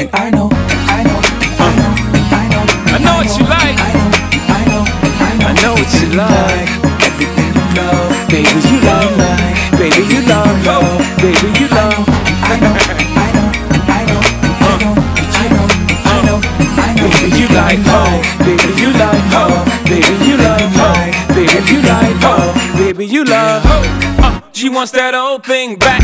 I know, I know, I know, I know, I know what you like. I know, I know what you like. everything you love, Baby, you love. Baby, you love. Baby, you love. I know, I know, I know, I know, I know, I know, I know. Baby, you like. Baby, you like. Baby, you love. Baby, you like. Baby, you love. She wants that old thing back.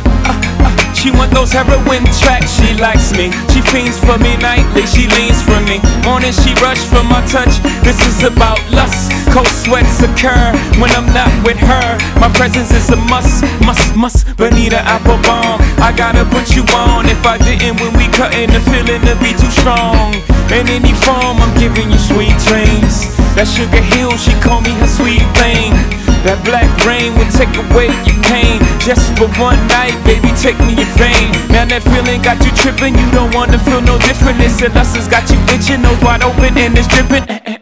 She want those heroin tracks. She likes me. She fiends for me nightly. She leans for me. Morning she rush for my touch. This is about lust. Cold sweats occur when I'm not with her. My presence is a must, must. Bonita Applebum, I gotta put you on. If I didn't when we cuttin', the feeling to be too strong. In any form, I'm giving you sweet dreams. That Sugar Hill, she call me her sweet thing. That black rain will take away your pain. Just for one night, baby, take me in vain. Now that feeling got you tripping, you don't wanna feel no different. This lust has got you itching, nose wide open and it's dripping.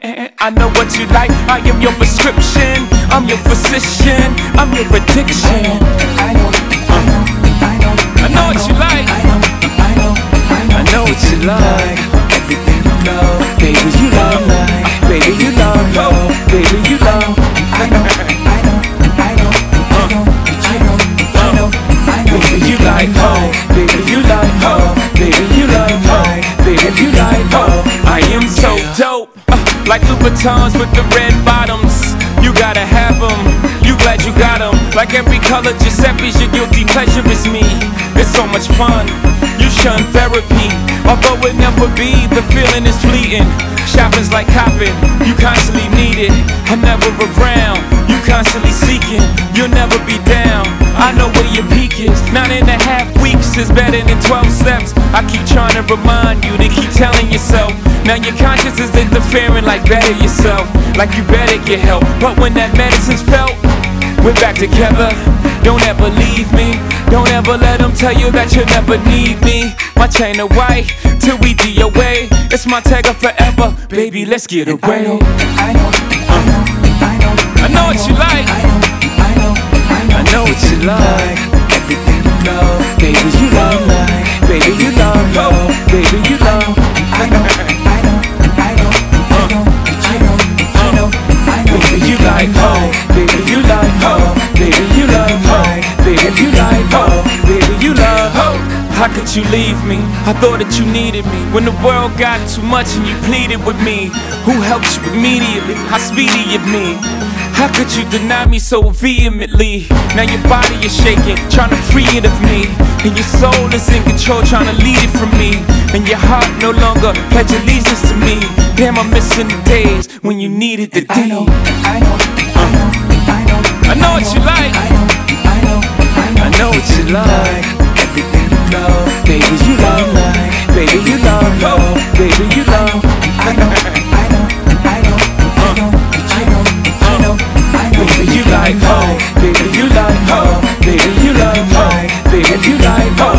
I know what you like, I am your prescription. I'm your physician, I'm your addiction. I know, I know, I know, I know what you like. I know, I know, I know what you like. everything you love, Baby, you love. Baby, you love. Baby, you love. I know, I know, I know, I know, I know, I know, I know. Baby, you like. Baby, you like. Baby, you love. Baby, you like. I am so dope. Like Louboutins with the red bottoms. You gotta have them. You glad you got them. Like every color Giuseppe's, your guilty pleasure is me. It's so much fun. You shun therapy. Although it never be, the feeling is fleeting. Shopping's like copping. You constantly need it. I'm never around. You constantly seeking. You'll never be down. I know where your peak is. 9.5 weeks is better than 12 steps. I keep trying to remind you to keep telling yourself. Now your conscience is interfering like better yourself. Like you better get help. But when that medicine's felt, we're back together. Don't ever leave me. Don't ever let them tell you that you'll never need me. My chain of white till we DOA. It's my tagger forever. Baby, let's get away. I know, I know, I know, I know, I know what you like. I know, I know, I know, I know what you like. everything you love, Baby, you love. Baby, you love. Baby, you love. I know, I know, I know, I know, I know, I know, I know. Baby, you like. Baby, you like. Baby, you love. Baby, you like. Baby, you love. How could you leave me? I thought that you needed me. When the world got too much and you pleaded with me. Who helped you immediately? How speedy of me? How could you deny me so vehemently? Now your body is shaking, trying to free it of me. And your soul is in control, trying to lead it from me. And your heart no longer pledge allegiance to me. Damn, I'm missing the days when you needed the I know, D. I know, I know, I know, I know what you like. I know, I know, I know what you like. everything you love, Baby, you love. Baby, you love. Baby, you love. I know, I know, I know, I know, I know, I know, I know. Baby, you like. Baby, you like. Baby, you love. Baby, you like.